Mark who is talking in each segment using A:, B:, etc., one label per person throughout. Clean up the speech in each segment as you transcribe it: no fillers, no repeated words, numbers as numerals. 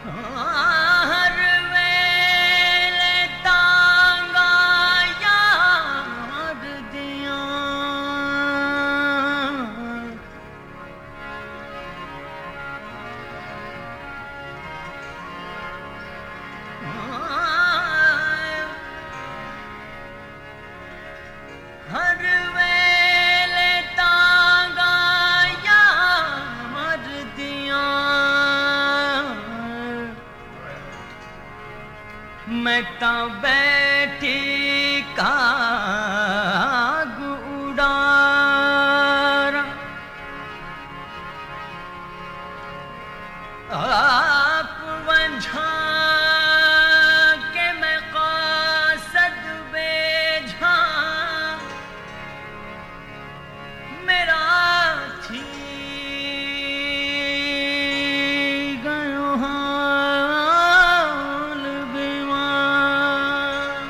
A: मैं तो बैठी काग उड़ारा आप वंझा के मैं कासद बेझा मेरा थी गयो हाल बीमार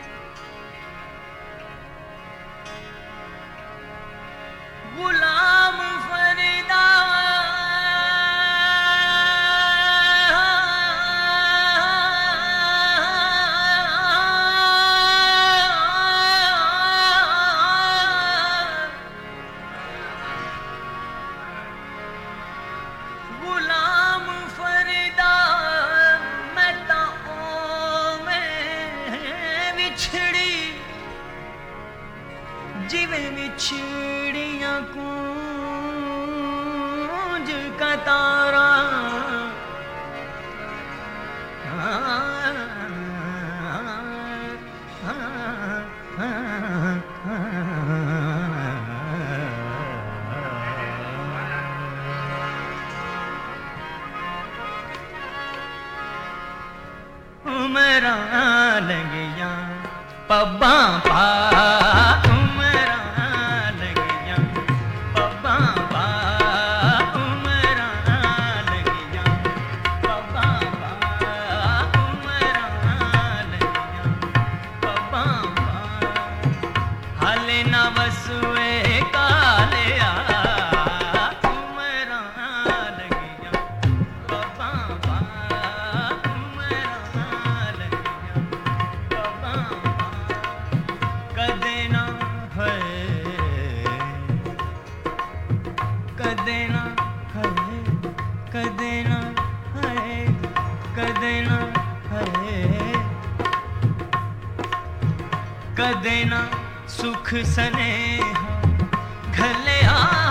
A: गुलाम फरीदा गुलाम फरीदा मैं ताओ में विछड़ी जिवे विछड़ियां कूंज का तारा उमरा लगिया पब्बा पा उमरा लगिया पब्बा पा उमरा लगिया पब्बा पा उमरा लगिया पब्बा पा हाले ना वसुए कालिया उमरा लगिया पब्बा पा कदे ना है कदे ना है कदे ना है कदे ना है कदे ना सुख स्नेहा घलिया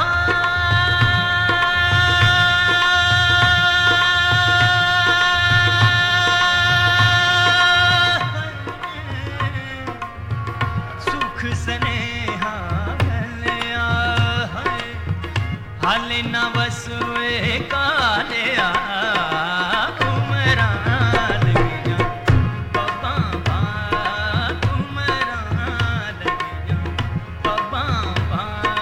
A: स्नेहा घलिया है हाले न वसुए कालिया उमरा लगिया पब्बा पा उमरा लगिया पब्बा पा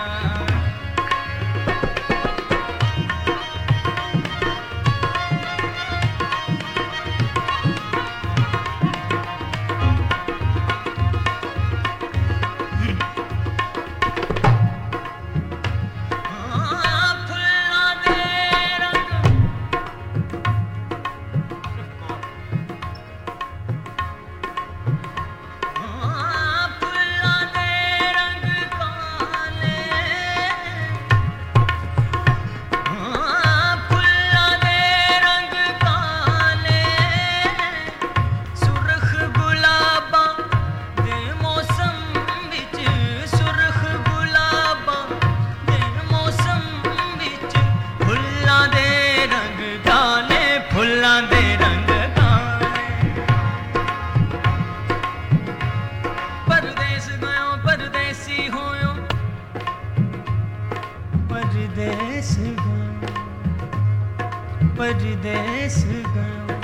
A: परदेस गयो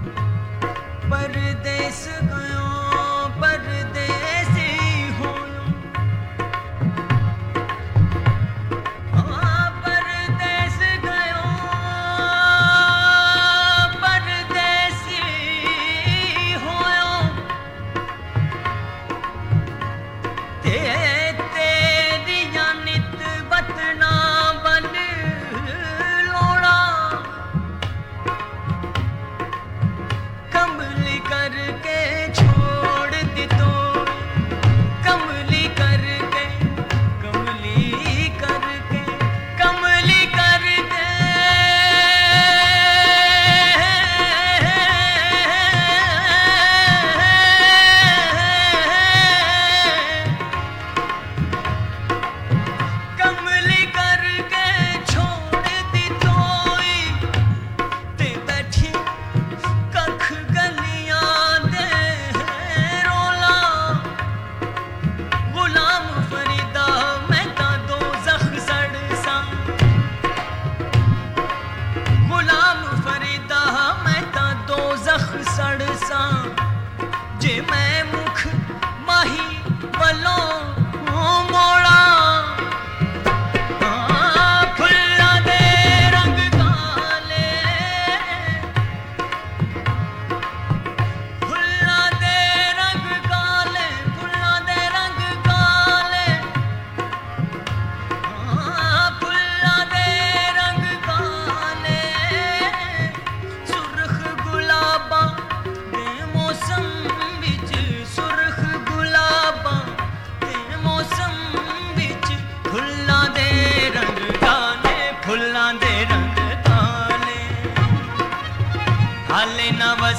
A: परदेस गयो परदेसी होयो परदेस गयो परदेसी होयो तेरिया नित बतना बन लोड़ा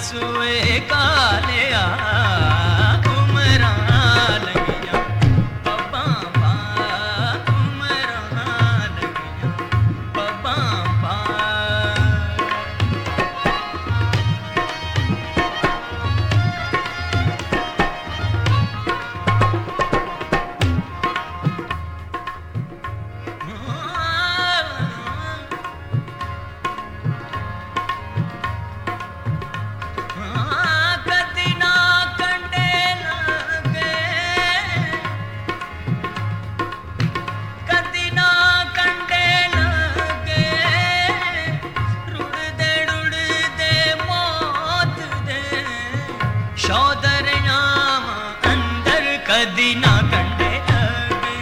A: बसुए कालिया उमरां लगियां पब्बां पा उमरां लगियां पब्बां पा कदी ना कंडे लगे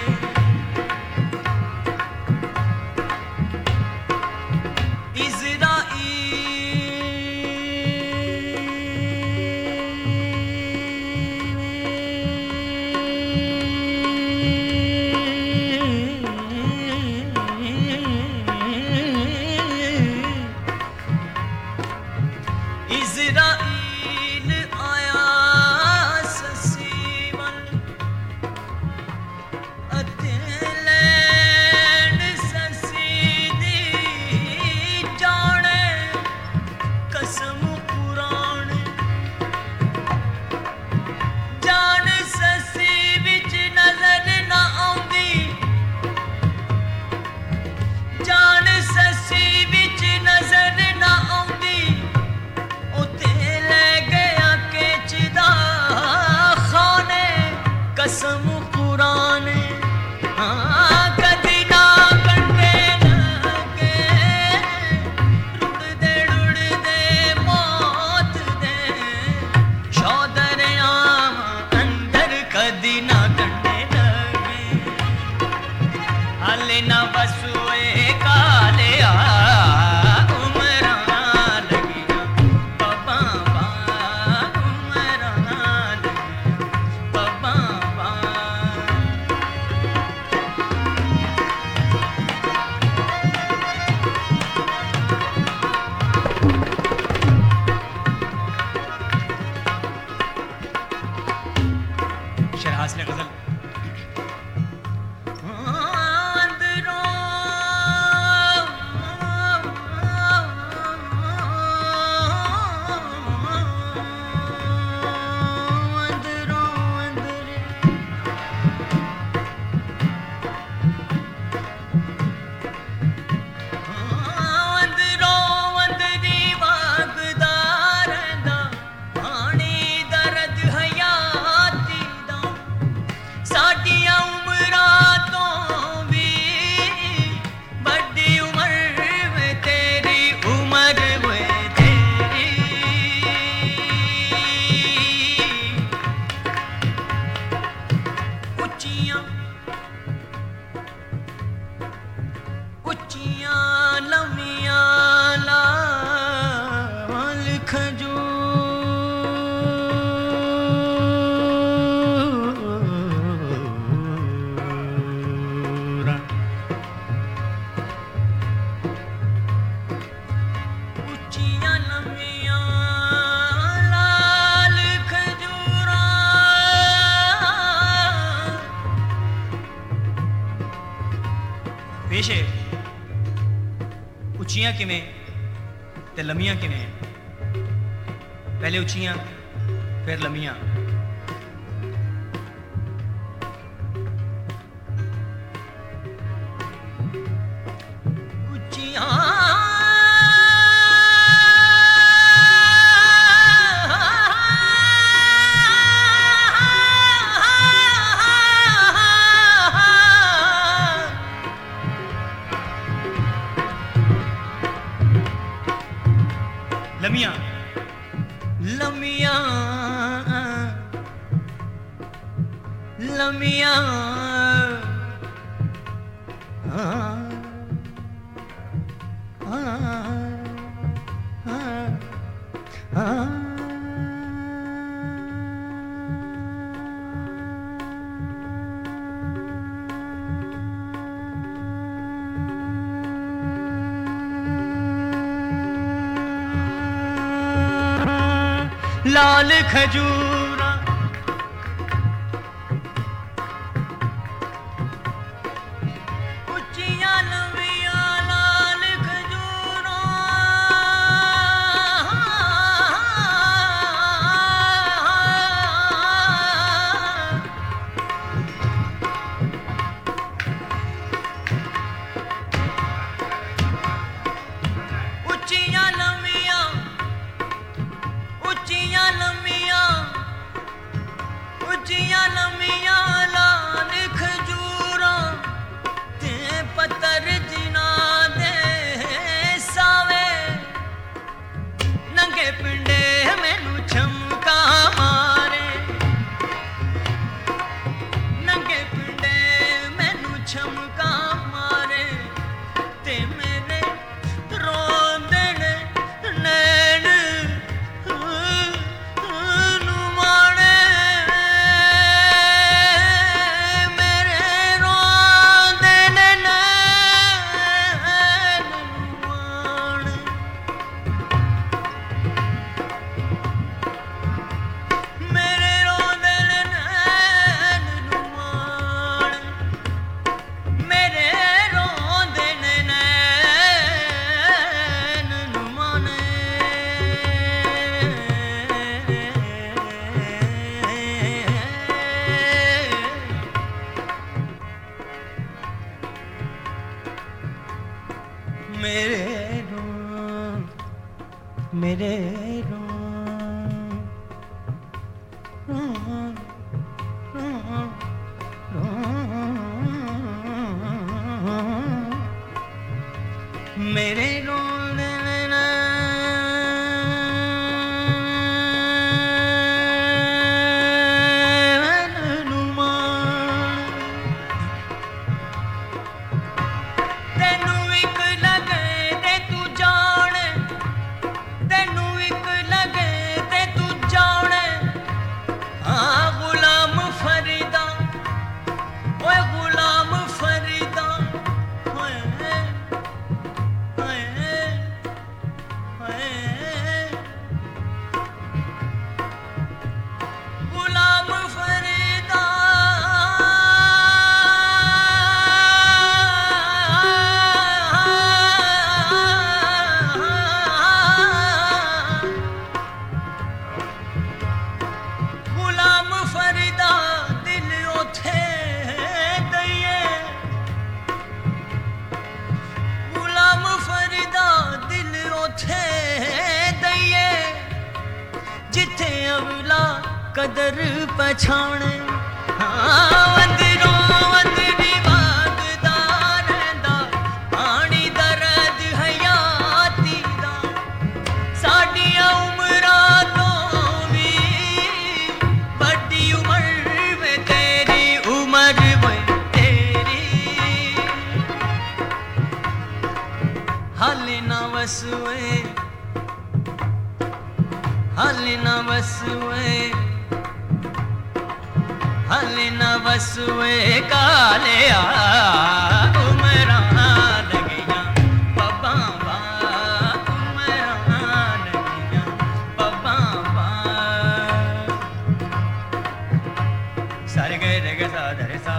A: इज़राइल आया ससीवन अतेलैंड ससीदी जाने कसम पुराण जान ससी विच नजर ना आउंदी जान ससी विच नजर ना आउंदी उते ले गया केचदा खाने कसम कुरान कदी ना कंडे लगे रुड़दे मौत दे शौदर आम अंदर कदी ना कंडे लगे हाले ना बसुए कालिया उमरां लगियां पब्बां पा उमरां लगियां पब्बां पा शहराज ने गजल उच्चियां लम्मियां लाल खजूरा उच्चियां लम्मियां लाल खजूरा पेश है उच्चियां किवें ते लम्मियां किवें पहले उच्चियां फिर लम्मियां उच्चियां लमियां लमियां लमियां लाल खजूरा उच्चियां लंबियां लाल खजूरा उच्चियां लंबियां उच्चियां लंबियां उच्चियां लंबियां लाल खजूरां ते पत्तर जिना दे सावे नंगे पिंडे मैनू चमका मारे नंगे पिंडे मैनू चमका मारे ते मेरे रोंदे ने नैन नुमाने मेरे रोंदे ने नैन नुमाने मेरे रोंदे ने नैन नुमाने मेरे रोंदे ने नैन नुमाने मेरे मेरे रोने तेनू एक लगे ते तू जान तेनू एक लगे ते तू जान हाँ गुलाम फरीदा ओए गुलाम फरीदा ओए ओए ओए गुलाम फरीदा गुलाम फरीदा दिल ओथे दइए गुलाम फरीदा दिल ओथे दइए जिथे अवला कदर पछाणे हाँ वंदरों वंदरी वागदा रहिंदा पानी दर्द हयाती दा साडियां उमरां तों भी बड़ी उम्र वे तेरी उम्र वे तेरी हाले ना वसुए हाले ना वसुए हाले ना वसुए काले उमरां लगियां पब्बां वा उमरां लगियां पब्बां वा सारे गए रे गे सा दरे सा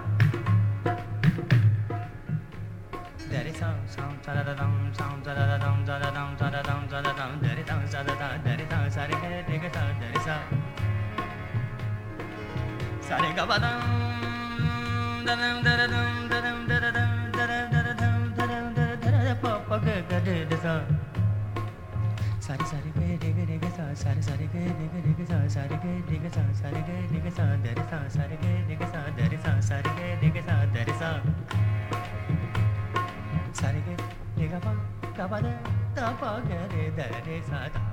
A: साम सा दा दम साम सा दा दम सा दा दम सा दा दम सा दा दम दरे सा सा दा दरे सा सारे गए रे गे सा दरे सा सारे गा बा दम दम दरे दम दम दरे दम दरे दरे दम दरे दरे प प ग ग रे रे सा सारे सारे गए रे गे सा सारे सारे गए रे गे सा सारे गए रे गे सा सारे गए रे गे सा दरे सा सारे गए रे गे सा दरे सा सारे गए रे गे सा दरे सा सारे गए रे गा पा दा पा ग रे दरे सा